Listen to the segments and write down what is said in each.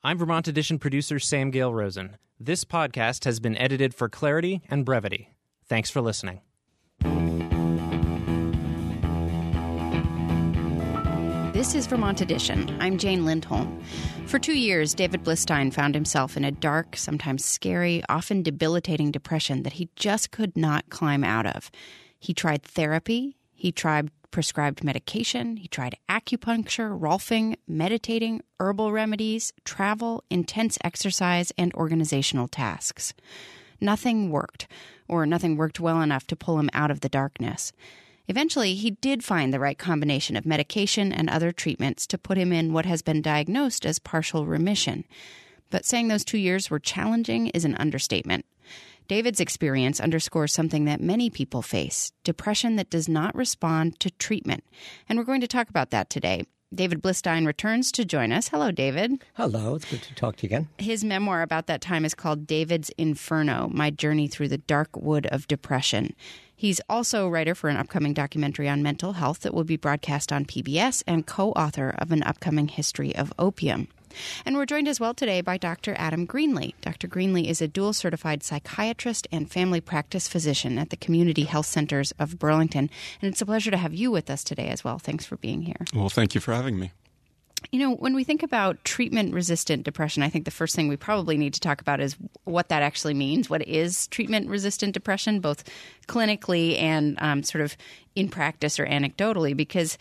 I'm Vermont Edition producer Sam Gale Rosen. This podcast has been edited for clarity and brevity. Thanks for listening. This is Vermont Edition. I'm Jane Lindholm. For 2 years, David Blistein found himself in a dark, sometimes scary, often debilitating depression that he just could not climb out of. He tried therapy. He tried prescribed medication. He tried acupuncture, rolfing, meditating, herbal remedies, travel, intense exercise, and organizational tasks. Nothing worked, or nothing worked well enough to pull him out of the darkness. Eventually, he did find the right combination of medication and other treatments to put him in what has been diagnosed as partial remission. But saying those 2 years were challenging is an understatement. David's experience underscores something that many people face, depression that does not respond to treatment. And we're going to talk about that today. David Blistein returns to join us. Hello, David. Hello. It's good to talk to you again. His memoir about that time is called David's Inferno, My Journey Through the Dark Wood of Depression. He's also a writer for an upcoming documentary on mental health that will be broadcast on PBS and co-author of an upcoming history of opium. And we're joined as well today by Dr. Adam Greenlee. Dr. Greenlee is a dual-certified psychiatrist and family practice physician at the Community Health Centers of Burlington. And it's a pleasure to have you with us today as well. Thanks for being here. Well, thank you for having me. You know, when we think about treatment-resistant depression, I think the first thing we probably need to talk about is what that actually means. What is treatment-resistant depression, both clinically and sort of in practice or anecdotally? Because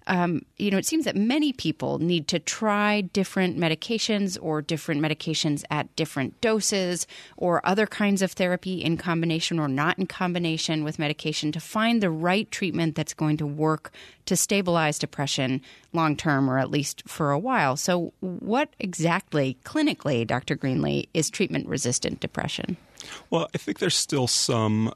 it seems that many people need to try different medications or different medications at different doses or other kinds of therapy in combination or not in combination with medication to find the right treatment that's going to work to stabilize depression long-term or at least for a while. So what exactly clinically, Dr. Greenlee, is treatment-resistant depression? Well, I think there's still some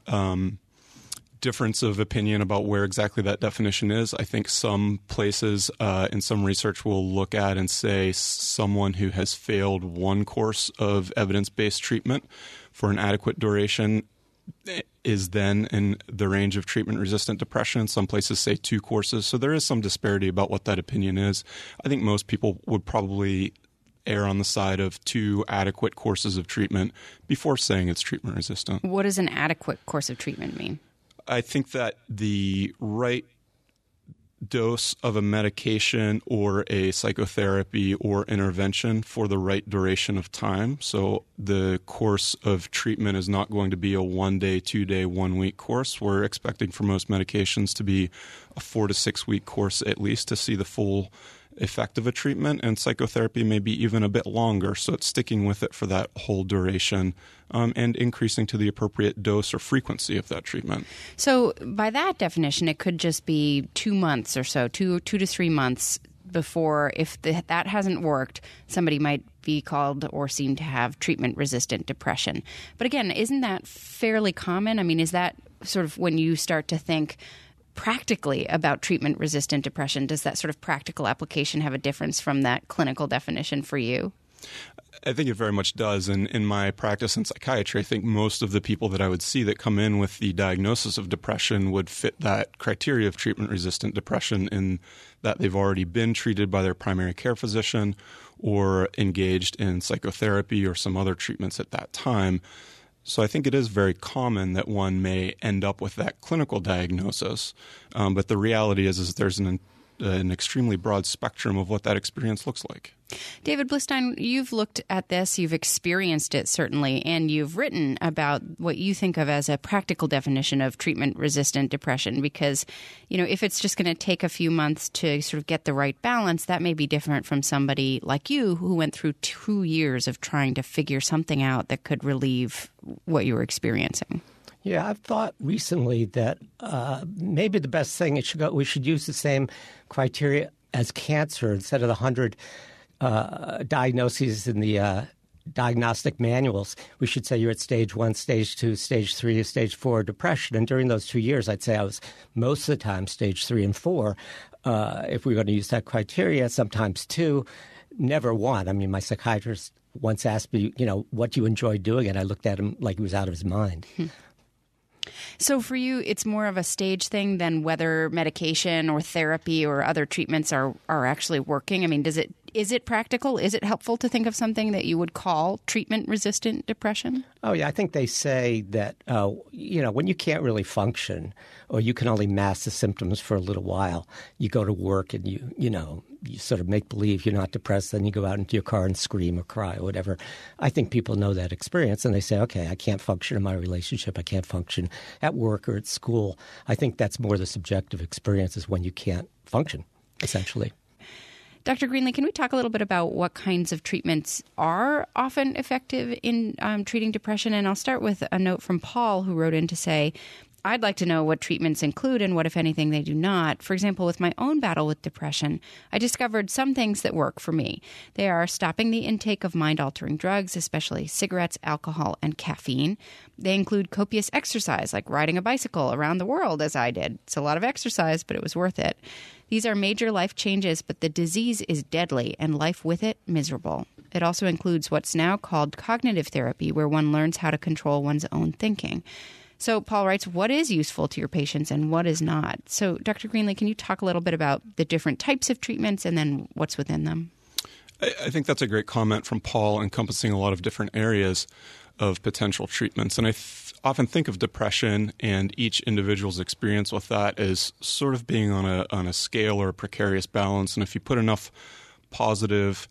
difference of opinion about where exactly that definition is. I think some places in some research will look at and say someone who has failed one course of evidence-based treatment for an adequate duration is then in the range of treatment-resistant depression. Some places say 2 courses. So there is some disparity about what that opinion is. I think most people would probably err on the side of 2 adequate courses of treatment before saying it's treatment-resistant. What does an adequate course of treatment mean? I think that the right dose of a medication or a psychotherapy or intervention for the right duration of time. So the course of treatment is not going to be a 1-day, 2-day, 1-week course. We're expecting for most medications to be a 4 to 6 week course at least to see the full effect of a treatment, and psychotherapy may be even a bit longer. So it's sticking with it for that whole duration and increasing to the appropriate dose or frequency of that treatment. So by that definition, it could just be 2 months or so, 2 to 3 months before, if that hasn't worked, somebody might be called or seen to have treatment-resistant depression. But again, isn't that fairly common? I mean, is that sort of when you start to think practically about treatment-resistant depression, does that sort of practical application have a difference from that clinical definition for you? I think it very much does. And in my practice in psychiatry, I think most of the people that I would see that come in with the diagnosis of depression would fit that criteria of treatment-resistant depression in that they've already been treated by their primary care physician or engaged in psychotherapy or some other treatments at that time. So I think it is very common that one may end up with that clinical diagnosis. But the reality is there's an extremely broad spectrum of what that experience looks like. David Blistein, you've looked at this, you've experienced it certainly, and you've written about what you think of as a practical definition of treatment-resistant depression because, if it's just going to take a few months to sort of get the right balance, that may be different from somebody like you who went through 2 years of trying to figure something out that could relieve what you were experiencing. Yeah, I've thought recently that maybe the best thing we should use the same criteria as cancer instead of the 100 diagnoses in the diagnostic manuals. We should say you're at stage 1, stage 2, stage 3, stage 4 depression. And during those 2 years, I'd say I was most of the time stage 3 and 4. If we're going to use that criteria, sometimes 2, never 1. I mean, my psychiatrist once asked me, what do you enjoy doing? And I looked at him like he was out of his mind. So for you, it's more of a stage thing than whether medication or therapy or other treatments are actually working? I mean, is Is it practical? Is it helpful to think of something that you would call treatment-resistant depression? Oh, yeah. I think they say that, when you can't really function or you can only mask the symptoms for a little while, you go to work and you sort of make believe you're not depressed, then you go out into your car and scream or cry or whatever. I think people know that experience and they say, okay, I can't function in my relationship. I can't function at work or at school. I think that's more the subjective experience is when you can't function, essentially. Dr. Greenlee, can we talk a little bit about what kinds of treatments are often effective in treating depression? And I'll start with a note from Paul, who wrote in to say, I'd like to know what treatments include and what, if anything, they do not. For example, with my own battle with depression, I discovered some things that work for me. They are stopping the intake of mind-altering drugs, especially cigarettes, alcohol, and caffeine. They include copious exercise, like riding a bicycle around the world, as I did. It's a lot of exercise, but it was worth it. These are major life changes, but the disease is deadly and life with it miserable. It also includes what's now called cognitive therapy, where one learns how to control one's own thinking. So Paul writes, what is useful to your patients and what is not? So Dr. Greenlee, can you talk a little bit about the different types of treatments and then what's within them? I think that's a great comment from Paul, encompassing a lot of different areas of potential treatments. And I often think of depression and each individual's experience with that as sort of being on a scale or a precarious balance. And if you put enough positive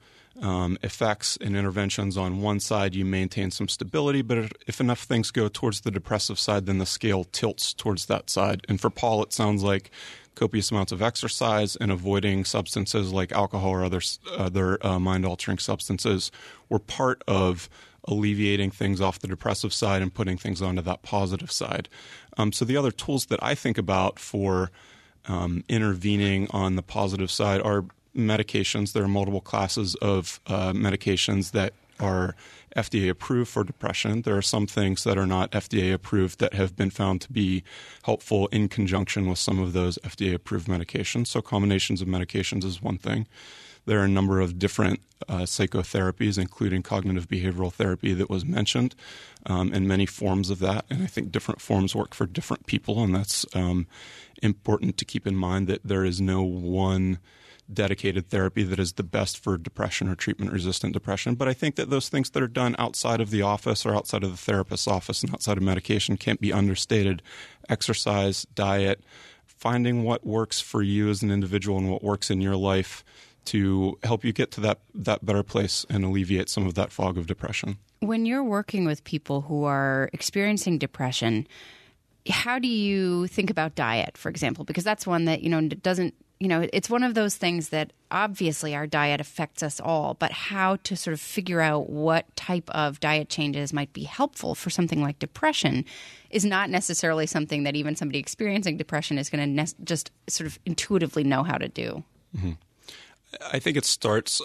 effects and interventions on one side, you maintain some stability. But if enough things go towards the depressive side, then the scale tilts towards that side. And for Paul, it sounds like copious amounts of exercise and avoiding substances like alcohol or other mind-altering substances were part of alleviating things off the depressive side and putting things onto that positive side. So the other tools that I think about for intervening on the positive side are medications. There are multiple classes of medications that are FDA approved for depression. There are some things that are not FDA approved that have been found to be helpful in conjunction with some of those FDA approved medications. So combinations of medications is one thing. There are a number of different psychotherapies, including cognitive behavioral therapy that was mentioned, and many forms of that. And I think different forms work for different people, and that's important to keep in mind that there is no one dedicated therapy that is the best for depression or treatment-resistant depression. But I think that those things that are done outside of the office or outside of the therapist's office and outside of medication can't be understated. Exercise, diet, finding what works for you as an individual and what works in your life to help you get to that better place and alleviate some of that fog of depression. When you're working with people who are experiencing depression, how do you think about diet, for example? Because that's one that, doesn't, it's one of those things that obviously our diet affects us all, but how to sort of figure out what type of diet changes might be helpful for something like depression is not necessarily something that even somebody experiencing depression is going to just sort of intuitively know how to do. Mm-hmm. I think it starts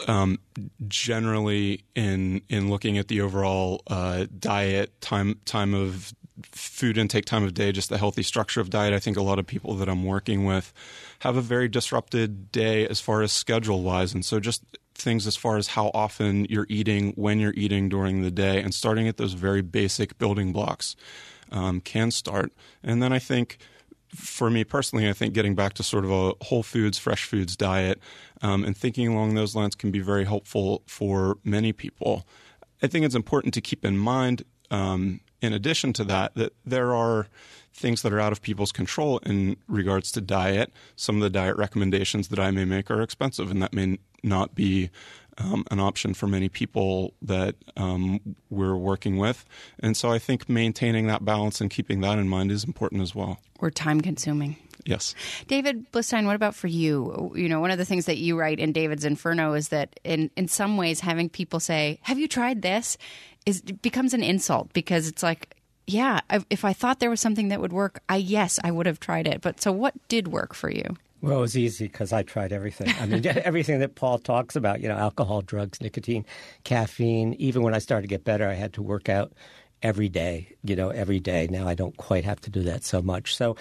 generally in looking at the overall diet, time of food intake, time of day, just the healthy structure of diet. I think a lot of people that I'm working with have a very disrupted day as far as schedule-wise. And so just things as far as how often you're eating, when you're eating during the day, and starting at those very basic building blocks can start. And then I think for me personally, I think getting back to sort of a whole foods, fresh foods diet and thinking along those lines can be very helpful for many people. I think it's important to keep in mind, in addition to that there are things that are out of people's control in regards to diet. Some of the diet recommendations that I may make are expensive, and that may not be an option for many people that we're working with. And so I think maintaining that balance and keeping that in mind is important as well. Or time-consuming. Yes. David Blistein, what about for you? One of the things that you write in David's Inferno is that in some ways having people say, have you tried this? Becomes an insult because it's like, yeah, if I thought there was something that would work, I would have tried it. But so what did work for you? Well, it was easy because I tried everything. I mean, everything that Paul talks about, alcohol, drugs, nicotine, caffeine. Even when I started to get better, I had to work out every day, every day. Now I don't quite have to do that so much. So,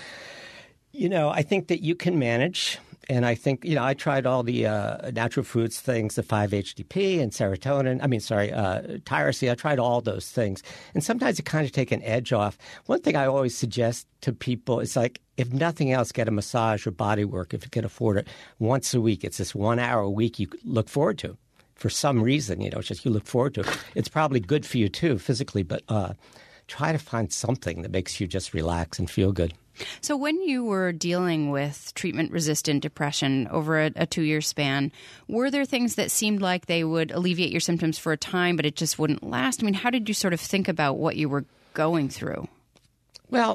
I think that you can manage. And I think, I tried all the natural foods things, the 5-HTP and serotonin. Tyrosine. I tried all those things. And sometimes it kind of take an edge off. One thing I always suggest to people is like, if nothing else, get a massage or body work if you can afford it once a week. It's this 1 hour a week you look forward to. for some reason, it's just you look forward to it. It's probably good for you too, physically, but try to find something that makes you just relax and feel good. So when you were dealing with treatment-resistant depression over a 2-year span, were there things that seemed like they would alleviate your symptoms for a time, but it just wouldn't last? I mean, how did you sort of think about what you were going through? Well,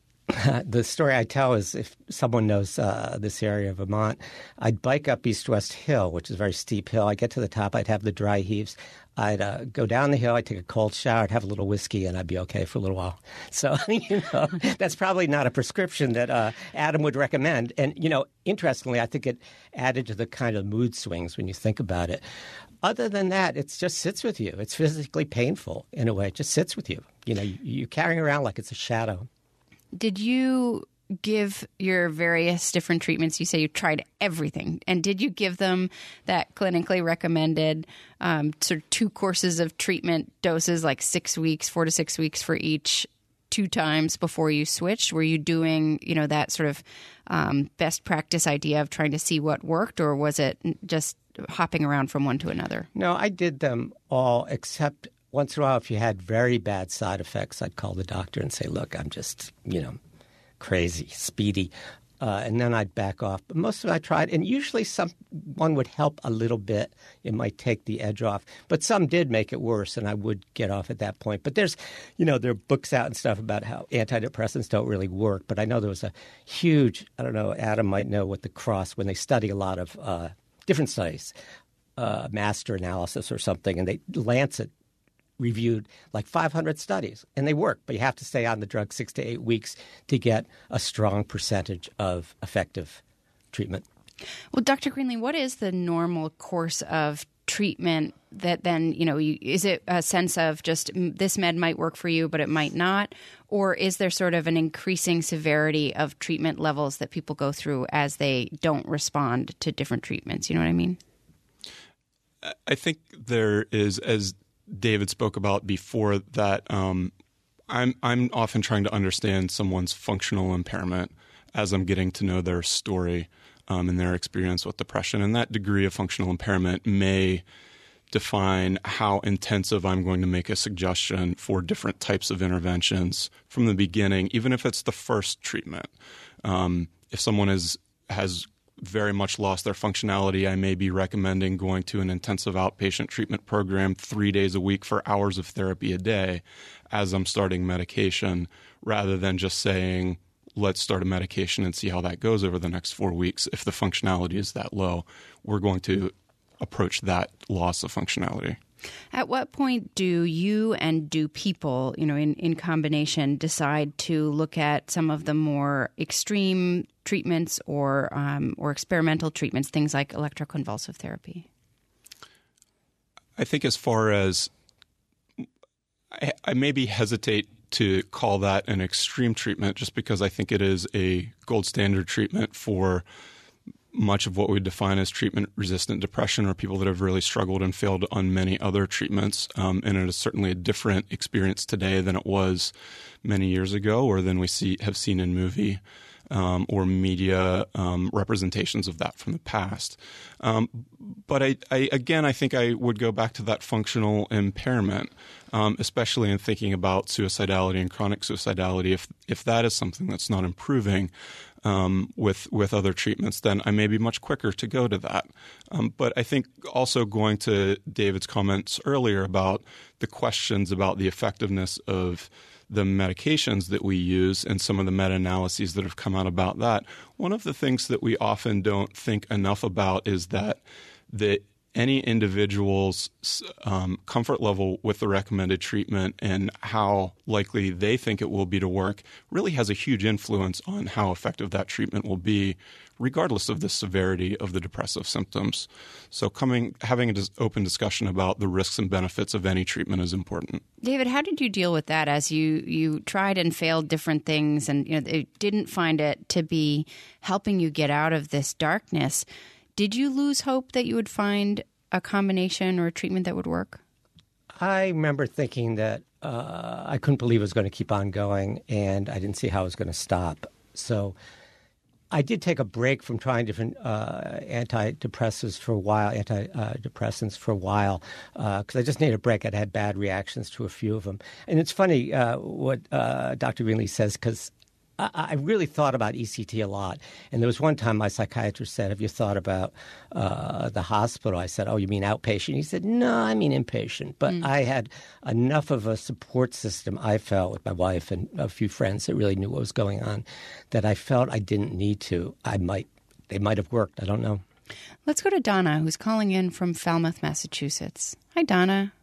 the story I tell is if someone knows this area of Vermont, I'd bike up East West Hill, which is a very steep hill. I'd get to the top. I'd have the dry heaves. I'd go down the hill. I'd take a cold shower. I'd have a little whiskey, and I'd be okay for a little while. So, that's probably not a prescription that Adam would recommend. And, interestingly, I think it added to the kind of mood swings when you think about it. Other than that, it just sits with you. It's physically painful in a way. It just sits with you. You're carrying around like it's a shadow. Did you give your various different treatments? You say you tried everything. And did you give them that clinically recommended sort of 2 courses of treatment doses, like 6 weeks, 4 to 6 weeks for each, 2 times before you switched? Were you doing, that sort of best practice idea of trying to see what worked, or was it just hopping around from one to another? No, I did them all except once in a while, if you had very bad side effects, I'd call the doctor and say, look, I'm just, crazy, speedy. And then I'd back off. But most of it I tried. And usually one would help a little bit. It might take the edge off. But some did make it worse, and I would get off at that point. But there's, there are books out and stuff about how antidepressants don't really work. But I know there was a huge, I don't know, Adam might know what when they study a lot of different studies, master analysis or something, and Lancet reviewed like 500 studies, and they work, but you have to stay on the drug 6 to 8 weeks to get a strong percentage of effective treatment. Well, Dr. Greenlee, what is the normal course of treatment that then, is it a sense of just this med might work for you, but it might not? Or is there sort of an increasing severity of treatment levels that people go through as they don't respond to different treatments? You know what I mean? I think there is, as David spoke about before, that I'm often trying to understand someone's functional impairment as I'm getting to know their story and their experience with depression. And that degree of functional impairment may define how intensive I'm going to make a suggestion for different types of interventions from the beginning, even if it's the first treatment. If someone has very much lost their functionality, I may be recommending going to an intensive outpatient treatment program 3 days a week for hours of therapy a day as I'm starting medication, rather than just saying, let's start a medication and see how that goes over the next 4 weeks. If the functionality is that low, we're going to approach that loss of functionality. At what point do you and do people, in combination, decide to look at some of the more extreme treatments or experimental treatments, things like electroconvulsive therapy? I think as far as I maybe hesitate to call that an extreme treatment, just because I think it is a gold standard treatment for much of what we define as treatment-resistant depression, or people that have really struggled and failed on many other treatments. And it is certainly a different experience today than it was many years ago, or than we have seen in movie or media representations of that from the past. But I think I would go back to that functional impairment, especially in thinking about suicidality and chronic suicidality. If that is something that's not improving with other treatments, then I may be much quicker to go to that. But I think also going to David's comments earlier about the questions about the effectiveness of the medications that we use and some of the meta-analyses that have come out about that, one of the things that we often don't think enough about is that any individual's comfort level with the recommended treatment and how likely they think it will be to work really has a huge influence on how effective that treatment will be, regardless of the severity of the depressive symptoms. So having an open discussion about the risks and benefits of any treatment is important. David, how did you deal with that as you tried and failed different things and didn't find it to be helping you get out of this darkness? Did you lose hope that you would find a combination or a treatment that would work? I remember thinking that I couldn't believe it was going to keep on going, and I didn't see how it was going to stop. So I did take a break from trying different antidepressants for a while, because I just needed a break. I'd had bad reactions to a few of them. And it's funny what Dr. Greenlee says, because I really thought about ECT a lot. And there was one time my psychiatrist said, have you thought about the hospital? I said, oh, you mean outpatient? He said, no, I mean inpatient. But I had enough of a support system, I felt, with my wife and a few friends that really knew what was going on, that I felt I didn't need to. They might have worked. I don't know. Let's go to Donna, who's calling in from Falmouth, Massachusetts. Hi, Donna.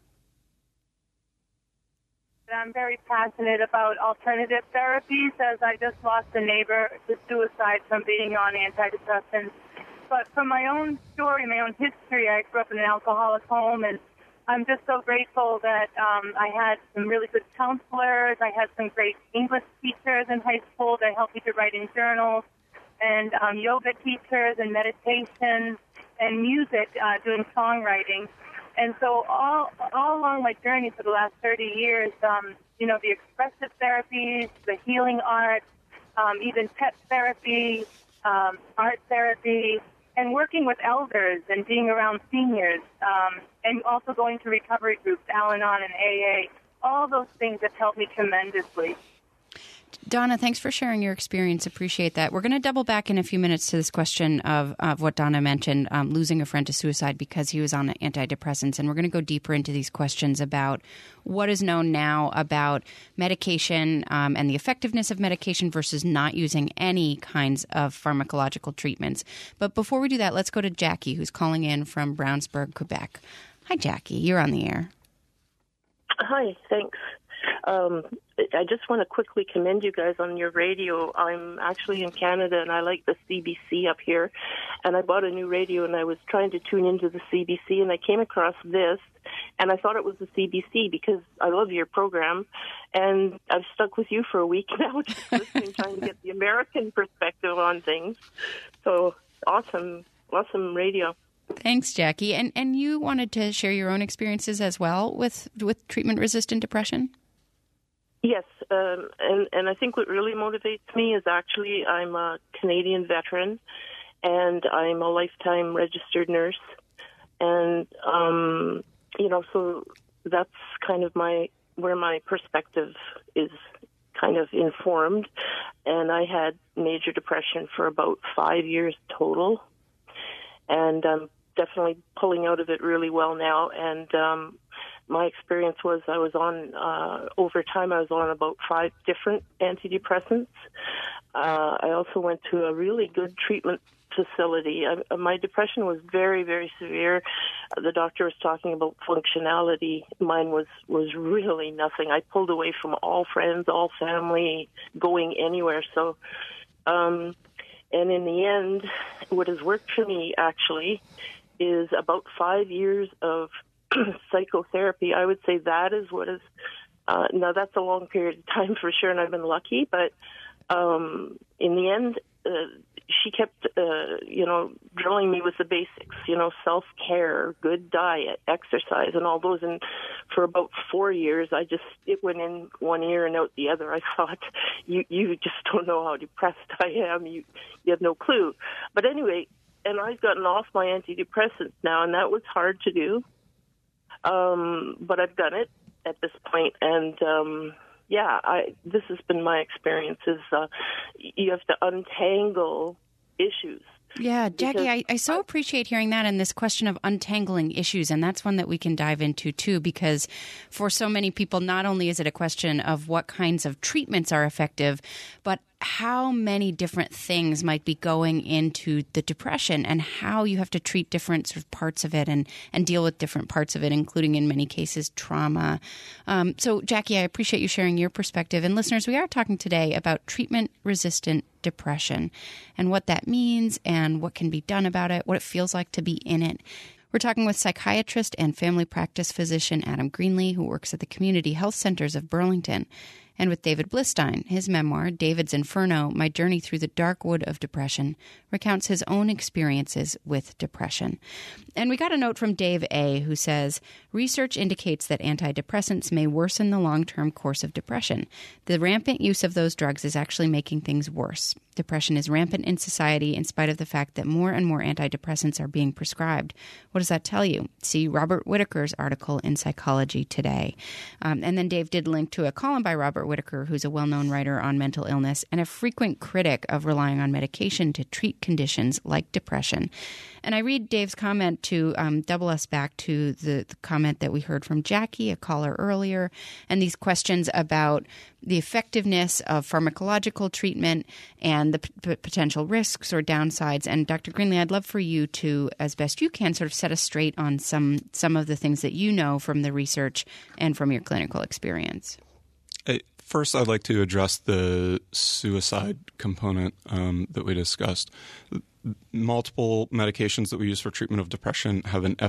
I'm very passionate about alternative therapies, as I just lost a neighbor to suicide from being on antidepressants. But from my own story, my own history, I grew up in an alcoholic home, and I'm just so grateful that I had some really good counselors. I had some great English teachers in high school that helped me to write in journals, and yoga teachers and meditation and music, doing songwriting. And so all along my journey for the last 30 years, the expressive therapies, the healing arts, even pet therapy, art therapy, and working with elders and being around seniors, and also going to recovery groups, Al-Anon and AA, all those things have helped me tremendously. Donna, thanks for sharing your experience. Appreciate that. We're going to double back in a few minutes to this question of what Donna mentioned, losing a friend to suicide because he was on antidepressants. And we're going to go deeper into these questions about what is known now about medication and the effectiveness of medication versus not using any kinds of pharmacological treatments. But before we do that, let's go to Jackie, who's calling in from Brownsburg, Quebec. Hi, Jackie. You're on the air. Hi, thanks. I just want to quickly commend you guys on your radio. I'm actually in Canada, and I like the CBC up here. And I bought a new radio, and I was trying to tune into the CBC, and I came across this, and I thought it was the CBC because I love your program. And I've stuck with you for a week now, just listening, trying to get the American perspective on things. So awesome radio. Thanks, Jackie. And you wanted to share your own experiences as well with treatment-resistant depression? Yes, and I think what really motivates me is actually I'm a Canadian veteran, and I'm a lifetime registered nurse, and so that's kind of where my perspective is kind of informed. And I had major depression for about 5 years total, and I'm definitely pulling out of it really well now. And my experience was I was on, over time, I was on about 5 different antidepressants. I also went to a really good treatment facility. My depression was very, very severe. The doctor was talking about functionality. Mine was really nothing. I pulled away from all friends, all family, going anywhere. So, and in the end, what has worked for me, actually, is about 5 years of psychotherapy. I would say that is what is, now that's a long period of time for sure, and I've been lucky, but in the end, she kept, drilling me with the basics, self-care, good diet, exercise, and all those. And for about 4 years, it went in one ear and out the other. I thought, you just don't know how depressed I am. You have no clue. But anyway, and I've gotten off my antidepressants now, and that was hard to do. But I've done it at this point, and this has been my experience. Is you have to untangle issues. Yeah, Jackie, I so appreciate hearing that and this question of untangling issues. And that's one that we can dive into, too, because for so many people, not only is it a question of what kinds of treatments are effective, but how many different things might be going into the depression and how you have to treat different sort of parts of it and deal with different parts of it, including in many cases trauma. So, Jackie, I appreciate you sharing your perspective. And listeners, we are talking today about treatment-resistant depression and what that means and what can be done about it, what it feels like to be in it. We're talking with psychiatrist and family practice physician Adam Greenlee, who works at the Community Health Centers of Burlington. And with David Blistein, his memoir, David's Inferno, My Journey Through the Dark Wood of Depression, recounts his own experiences with depression. And we got a note from Dave A., who says, research indicates that antidepressants may worsen the long-term course of depression. The rampant use of those drugs is actually making things worse. Depression is rampant in society in spite of the fact that more and more antidepressants are being prescribed. What does that tell you? See Robert Whitaker's article in Psychology Today. And then Dave did link to a column by Robert Whitaker, who's a well-known writer on mental illness and a frequent critic of relying on medication to treat conditions like depression. And I read Dave's comment to double us back to the comment that we heard from Jackie, a caller earlier, and these questions about the effectiveness of pharmacological treatment and the potential risks or downsides. And Dr. Greenlee, I'd love for you to, as best you can, sort of set us straight on some of the things that you know from the research and from your clinical experience. First, I'd like to address the suicide component that we discussed. Multiple medications that we use for treatment of depression have an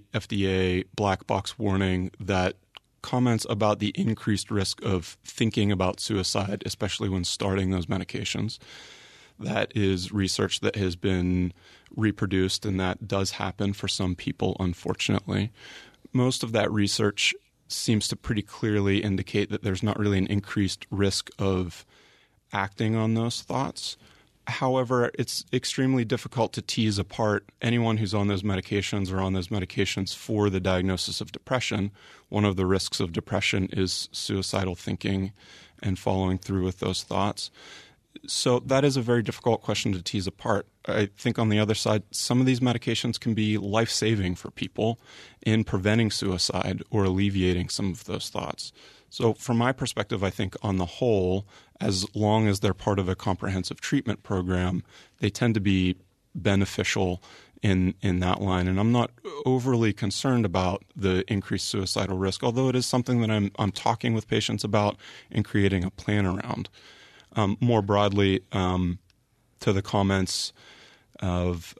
FDA black box warning that comments about the increased risk of thinking about suicide, especially when starting those medications. That is research that has been reproduced, and that does happen for some people, unfortunately. Most of that research seems to pretty clearly indicate that there's not really an increased risk of acting on those thoughts. However, it's extremely difficult to tease apart anyone who's on those medications or on those medications for the diagnosis of depression. One of the risks of depression is suicidal thinking and following through with those thoughts. So that is a very difficult question to tease apart. I think on the other side, some of these medications can be life-saving for people in preventing suicide or alleviating some of those thoughts. So from my perspective, I think on the whole, as long as they're part of a comprehensive treatment program, they tend to be beneficial in that line. And I'm not overly concerned about the increased suicidal risk, although it is something that I'm talking with patients about and creating a plan around. More broadly, to the comments of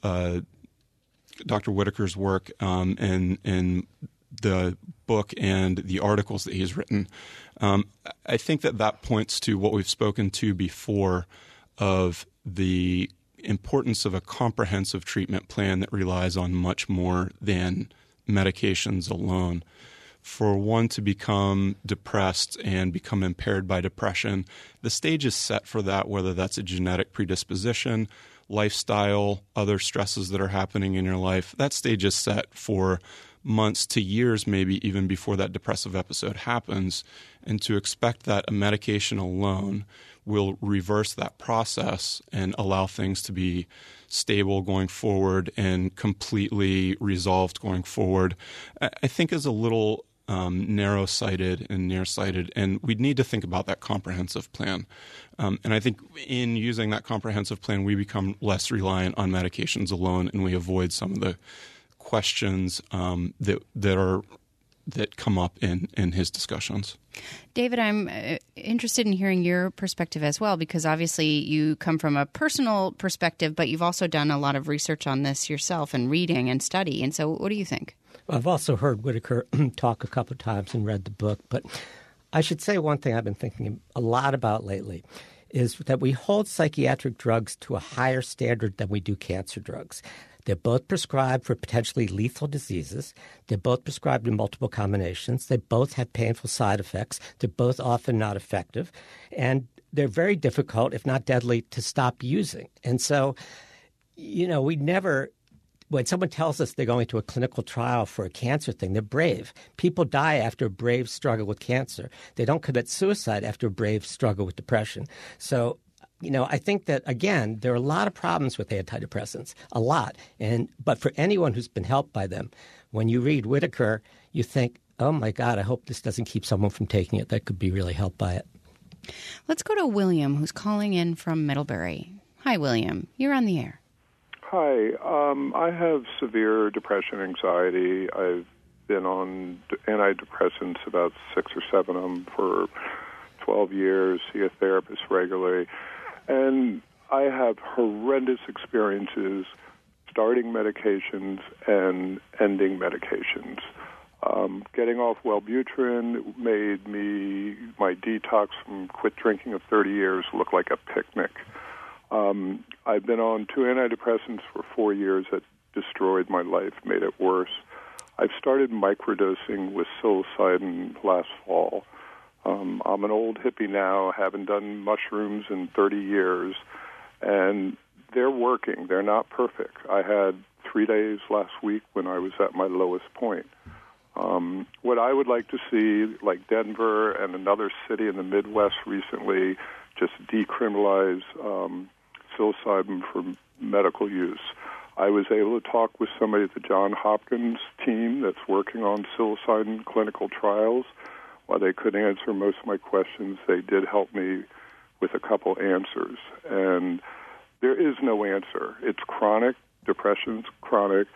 Dr. Whitaker's work in the book and the articles that he's written, I think that points to what we've spoken to before of the importance of a comprehensive treatment plan that relies on much more than medications alone. For one to become depressed and become impaired by depression, the stage is set for that, whether that's a genetic predisposition, lifestyle, other stresses that are happening in your life. That stage is set for months to years, maybe even before that depressive episode happens. And to expect that a medication alone will reverse that process and allow things to be stable going forward and completely resolved going forward, I think is a little narrow-sighted and nearsighted, and we'd need to think about that comprehensive plan. And I think in using that comprehensive plan, we become less reliant on medications alone, and we avoid some of the questions that come up in his discussions. David, I'm interested in hearing your perspective as well, because obviously you come from a personal perspective, but you've also done a lot of research on this yourself and reading and study. And so what do you think? I've also heard Whitaker talk a couple of times and read the book, but I should say one thing I've been thinking a lot about lately is that we hold psychiatric drugs to a higher standard than we do cancer drugs. They're both prescribed for potentially lethal diseases. They're both prescribed in multiple combinations. They both have painful side effects. They're both often not effective. And they're very difficult, if not deadly, to stop using. And so, we never – when someone tells us they're going to a clinical trial for a cancer thing, they're brave. People die after a brave struggle with cancer. They don't commit suicide after a brave struggle with depression. So I think that, again, there are a lot of problems with antidepressants, a lot. But for anyone who's been helped by them, when you read Whitaker, you think, oh, my God, I hope this doesn't keep someone from taking it that could be really helped by it. Let's go to William, who's calling in from Middlebury. Hi, William. You're on the air. Hi. I have severe depression, anxiety. I've been on antidepressants, about 6 or 7 of them, for 12 years, see a therapist regularly. And I have horrendous experiences starting medications and ending medications. Getting off Wellbutrin made my detox from quit drinking of 30 years look like a picnic. I've been on 2 antidepressants for 4 years that destroyed my life, made it worse. I've started microdosing with psilocybin last fall. I'm an old hippie now, haven't done mushrooms in 30 years, and they're working. They're not perfect. I had 3 days last week when I was at my lowest point. What I would like to see, like Denver and another city in the Midwest recently, just decriminalize psilocybin for medical use. I was able to talk with somebody at the Johns Hopkins team that's working on psilocybin clinical trials. While they couldn't answer most of my questions, they did help me with a couple answers. And there is no answer. It's chronic. Depression's chronic.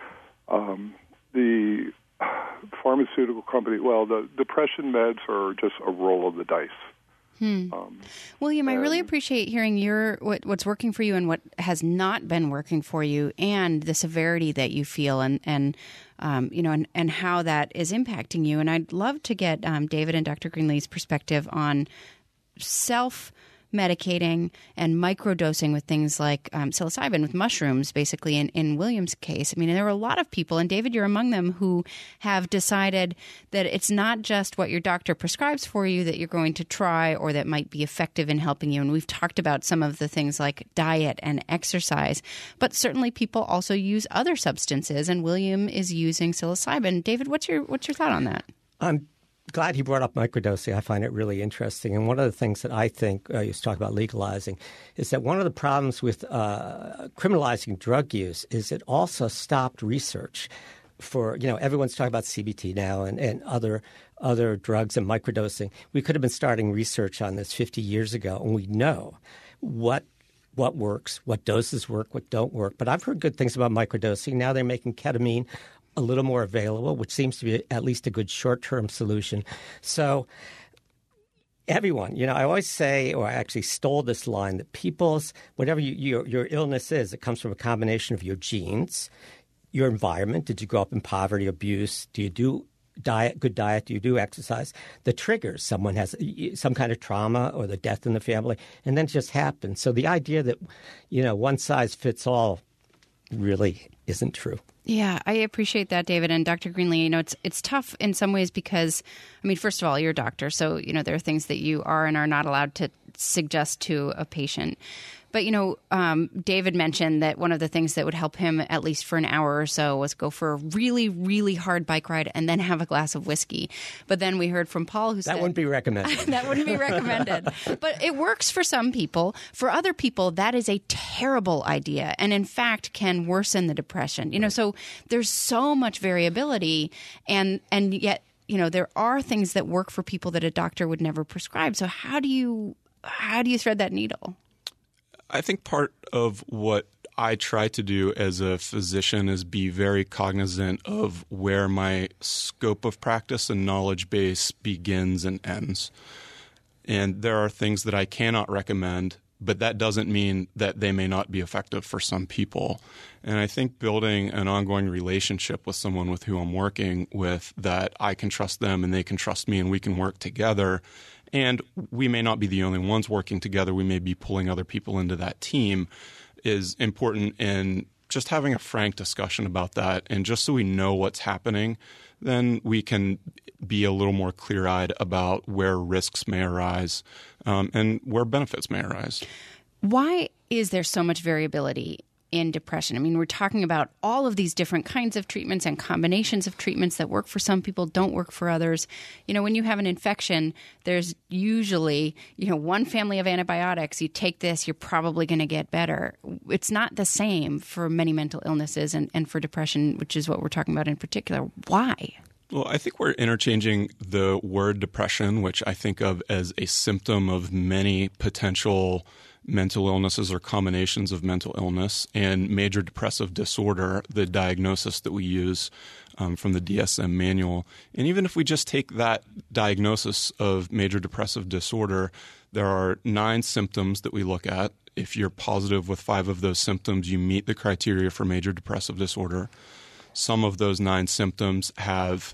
The pharmaceutical company, the depression meds are just a roll of the dice. William, I really appreciate hearing what's working for you and what has not been working for you, and the severity that you feel, and how that is impacting you. And I'd love to get David and Dr. Greenlee's perspective on self-medicating and microdosing with things like psilocybin, with mushrooms, basically, in William's case. I mean, there are a lot of people, and David, you're among them, who have decided that it's not just what your doctor prescribes for you that you're going to try or that might be effective in helping you. And we've talked about some of the things like diet and exercise, but certainly people also use other substances, and William is using psilocybin. David, what's your thought on that? I'm glad he brought up microdosing. I find it really interesting. And one of the things that I think you talk about legalizing is that one of the problems with criminalizing drug use is it also stopped research for, everyone's talking about CBT now and other drugs and microdosing. We could have been starting research on this 50 years ago, and we know what works, what doses work, what don't work. But I've heard good things about microdosing. Now they're making ketamine a little more available, which seems to be at least a good short-term solution. So everyone, I always say, or I actually stole this line, that people's, whatever your illness is, it comes from a combination of your genes, your environment. Did you grow up in poverty, abuse? Do you do good diet? Do you do exercise? The triggers, someone has some kind of trauma or the death in the family, and then it just happens. So the idea that, one size fits all really isn't true. Yeah, I appreciate that, David. And Dr. Greenlee, it's tough in some ways because, first of all, you're a doctor, so, there are things that you are and are not allowed to suggest to a patient. But, David mentioned that one of the things that would help him, at least for an hour or so, was go for a really, really hard bike ride and then have a glass of whiskey. But then we heard from Paul who said... That wouldn't be recommended. That wouldn't be recommended. But it works for some people. For other people, that is a terrible idea and, in fact, can worsen the depression. So there's so much variability and yet, there are things that work for people that a doctor would never prescribe. So how do you thread that needle? I think part of what I try to do as a physician is be very cognizant of where my scope of practice and knowledge base begins and ends. And there are things that I cannot recommend, but that doesn't mean that they may not be effective for some people. And I think building an ongoing relationship with someone with who I'm working with, that I can trust them and they can trust me and we can work together. And we may not be the only ones working together. We may be pulling other people into that team, is important in just having a frank discussion about that. And just so we know what's happening, then we can be a little more clear-eyed about where risks may arise and where benefits may arise. Why is there so much variability in depression? We're talking about all of these different kinds of treatments and combinations of treatments that work for some people, don't work for others. When you have an infection, there's usually, one family of antibiotics. You take this, you're probably going to get better. It's not the same for many mental illnesses and for depression, which is what we're talking about in particular. Why? Well, I think we're interchanging the word depression, which I think of as a symptom of many potential mental illnesses or combinations of mental illness, and major depressive disorder, the diagnosis that we use from the DSM manual. And even if we just take that diagnosis of major depressive disorder, there are 9 symptoms that we look at. If you're positive with 5 of those symptoms, you meet the criteria for major depressive disorder. Some of those 9 symptoms have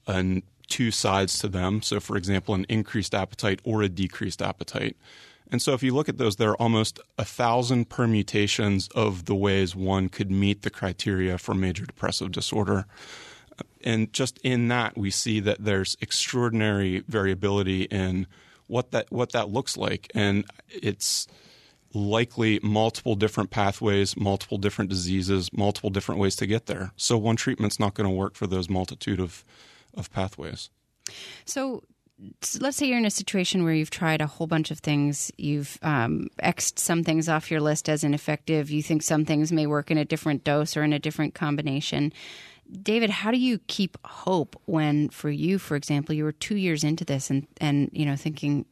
two sides to them. So, for example, an increased appetite or a decreased appetite. And so if you look at those, there are almost 1,000 permutations of the ways one could meet the criteria for major depressive disorder. And just in that, we see that there's extraordinary variability in what that looks like. And it's likely multiple different pathways, multiple different diseases, multiple different ways to get there. So one treatment's not going to work for those multitude of pathways. So let's say you're in a situation where you've tried a whole bunch of things. You've X'd some things off your list as ineffective. You think some things may work in a different dose or in a different combination. David, how do you keep hope when, for you, for example, you were 2 years into this and thinking,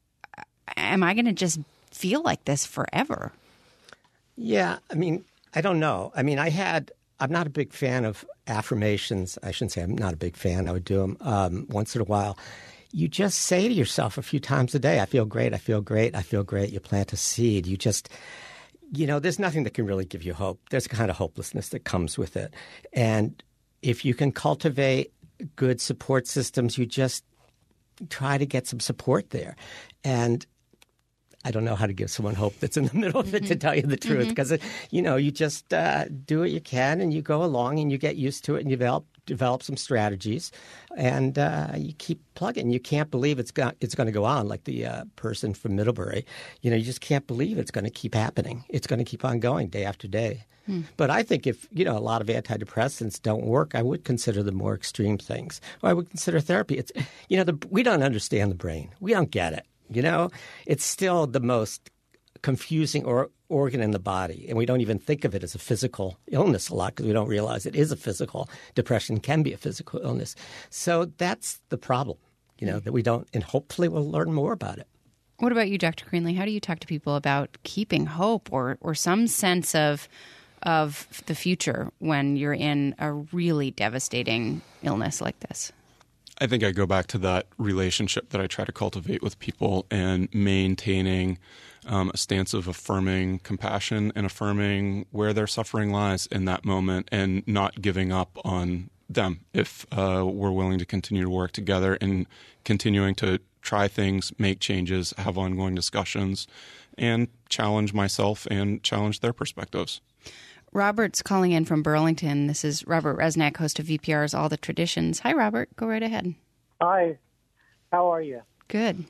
am I going to just feel like this forever? Yeah, I mean, I don't know. I mean, I'm not a big fan of affirmations. I shouldn't say I'm not a big fan. I would do them once in a while. You just say to yourself a few times a day, I feel great, I feel great, I feel great. You plant a seed. You just, there's nothing that can really give you hope. There's a kind of hopelessness that comes with it. And if you can cultivate good support systems, you just try to get some support there. And I don't know how to give someone hope that's in the middle of it, to tell you the truth, because, you just do what you can and you go along and you get used to it and you develop some strategies and you keep plugging. You can't believe it's going to go on like the person from Middlebury. You just can't believe it's going to keep happening. It's going to keep on going day after day. But I think if, a lot of antidepressants don't work, I would consider the more extreme things. Or I would consider therapy. It's, we don't understand the brain. We don't get it. It's still the most confusing organ in the body, and we don't even think of it as a physical illness a lot because we don't realize it is a physical. Depression can be a physical illness. So that's the problem, that we don't, and hopefully we'll learn more about it. What about you, Dr. Greenlee? How do you talk to people about keeping hope or some sense of the future when you're in a really devastating illness like this? I think I go back to that relationship that I try to cultivate with people and maintaining a stance of affirming compassion and affirming where their suffering lies in that moment and not giving up on them if we're willing to continue to work together and continuing to try things, make changes, have ongoing discussions, and challenge myself and challenge their perspectives. Robert's calling in from Burlington. This is Robert Resnick, host of VPR's All the Traditions. Hi, Robert. Go right ahead. Hi. How are you? Good.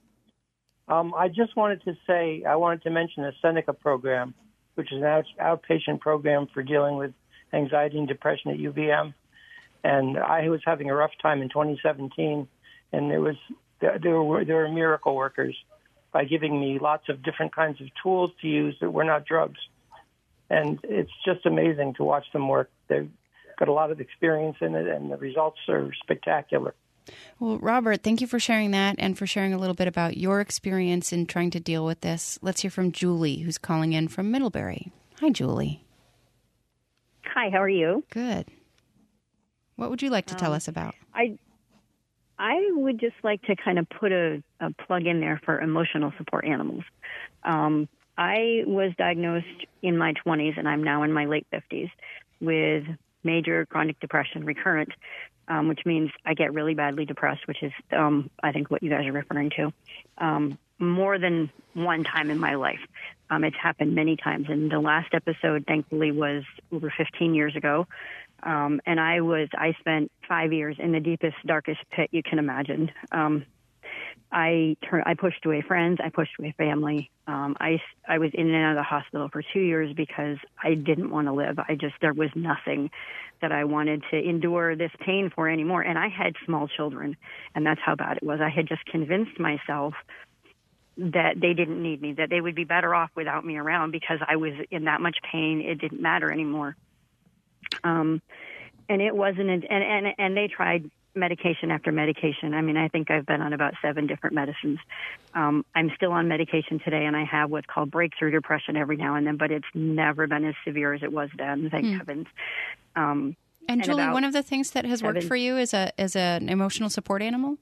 I just wanted to mention the Seneca program, which is an outpatient program for dealing with anxiety and depression at UVM. And I was having a rough time in 2017, and there were miracle workers by giving me lots of different kinds of tools to use that were not drugs. And it's just amazing to watch them work. They've got a lot of experience in it, and the results are spectacular. Well, Robert, thank you for sharing that and for sharing a little bit about your experience in trying to deal with this. Let's hear from Julie, who's calling in from Middlebury. Hi, Julie. Hi, how are you? Good. What would you like to tell us about? I would just like to kind of put a plug in there for emotional support animals. I was diagnosed in my 20s, and I'm now in my late 50s, with major chronic depression, recurrent, which means I get really badly depressed, which is, I think, what you guys are referring to, more than one time in my life. It's happened many times, and the last episode, thankfully, was over 15 years ago. And I spent 5 years in the deepest, darkest pit you can imagine. I pushed away friends. I pushed away family. I was in and out of the hospital for 2 years because I didn't want to live. There was nothing that I wanted to endure this pain for anymore. And I had small children, and that's how bad it was. I had just convinced myself that they didn't need me, that they would be better off without me around because I was in that much pain. It didn't matter anymore. And it wasn't, and they tried medication after medication. I mean, I think I've been on about 7 different medicines. I'm still on medication today, and I have what's called breakthrough depression every now and then, but it's never been as severe as it was then, thank heavens. And Julie, one of the things that has worked for you is an emotional support animal?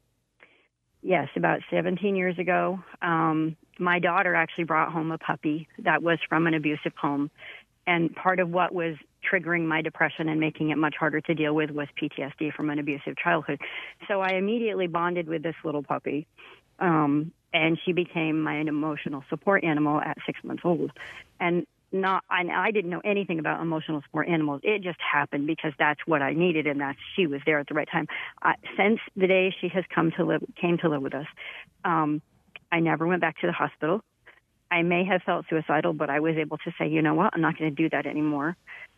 Yes, about 17 years ago. My daughter actually brought home a puppy that was from an abusive home. And part of what was triggering my depression and making it much harder to deal with was PTSD from an abusive childhood. So I immediately bonded with this little puppy, and she became my emotional support animal at 6 months old. And I didn't know anything about emotional support animals. It just happened because that's what I needed, and she was there at the right time. Since the day she has came to live with us, I never went back to the hospital. I may have felt suicidal, but I was able to say, you know what, I'm not going to do that anymore.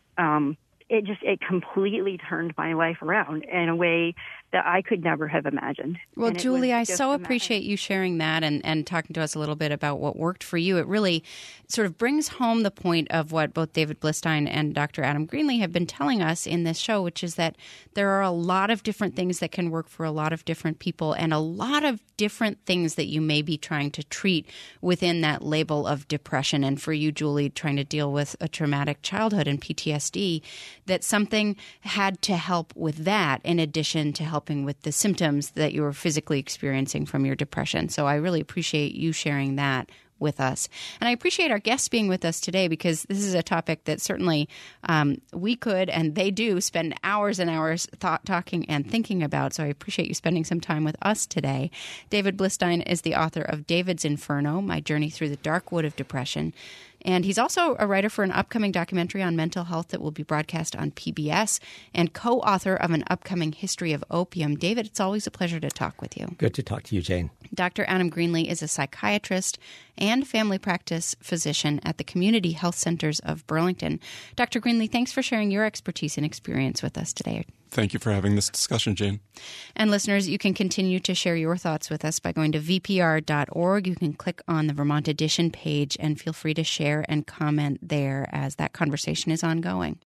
It completely turned my life around in a way that I could never have imagined. Well, Julie, I so appreciate you sharing that and talking to us a little bit about what worked for you. It really sort of brings home the point of what both David Blistein and Dr. Adam Greenlee have been telling us in this show, which is that there are a lot of different things that can work for a lot of different people and a lot of different things that you may be trying to treat within that label of depression. And for you, Julie, trying to deal with a traumatic childhood and PTSD, that something had to help with that in addition to helping with the symptoms that you were physically experiencing from your depression. So I really appreciate you sharing that with us. And I appreciate our guests being with us today because this is a topic that certainly we could and they do spend hours and hours talking and thinking about. So I appreciate you spending some time with us today. David Blistein is the author of David's Inferno, My Journey Through the Dark Wood of Depression. And he's also a writer for an upcoming documentary on mental health that will be broadcast on PBS and co-author of an upcoming history of opium. David, it's always a pleasure to talk with you. Good to talk to you, Jane. Dr. Adam Greenlee is a psychiatrist and family practice physician at the Community Health Centers of Burlington. Dr. Greenlee, thanks for sharing your expertise and experience with us today. Thank you for having this discussion, Jane. And listeners, you can continue to share your thoughts with us by going to vpr.org. You can click on the Vermont Edition page and feel free to share and comment there as that conversation is ongoing.